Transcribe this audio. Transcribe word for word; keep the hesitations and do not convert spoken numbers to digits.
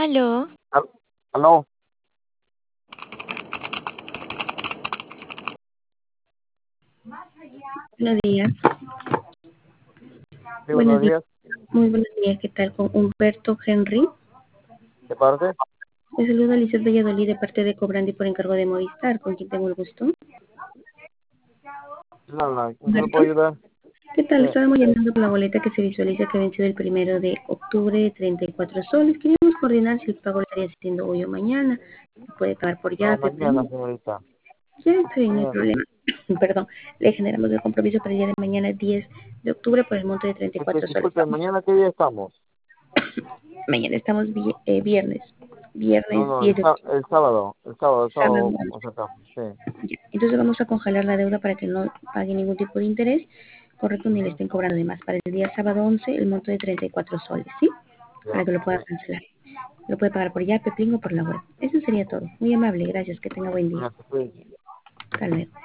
Aló, Al- Aló, Buenos días, sí, buenos buenos días, días. muy buenos días, ¿qué tal? Con Humberto Henry. ¿De parte? Les saluda Lizeth Valladolid de parte de Cobrandi por encargo de Movistar, con quien tengo el gusto. No, no, ¿en qué le Humberto, puedo ayudar? ¿qué Sí. tal? Estábamos llamando por la boleta que se visualiza que venció el primero de octubre de treinta y cuatro soles. Queríamos coordinar si el pago lo estaría haciendo hoy o mañana. Se puede pagar por No, Yape, mañana, Plin. señorita. Ya está bien, no hay Mañana. problema. Perdón, le generamos el compromiso para el día de mañana, diez de octubre, por el monto de treinta y Este, cuatro soles. disculpe, ¿mañana qué día estamos? Mañana estamos vi- eh, viernes, No, viernes no, el, diez de sá- el sábado. El sábado, el sábado. sábado, o sea, acá. Sí. Ya. Entonces vamos a congelar la deuda para que no pague ningún tipo de interés, correcto, ni le Ujú. estén cobrando de más. Para el día sábado once el monto de treinta y cuatro soles, ¿sí? Para Ya, que lo sí. pueda cancelar. Lo puede pagar por ya, Pepín o por la web. Eso sería todo. Muy amable, gracias, que tenga buen día. Ya, se puede. Hasta luego.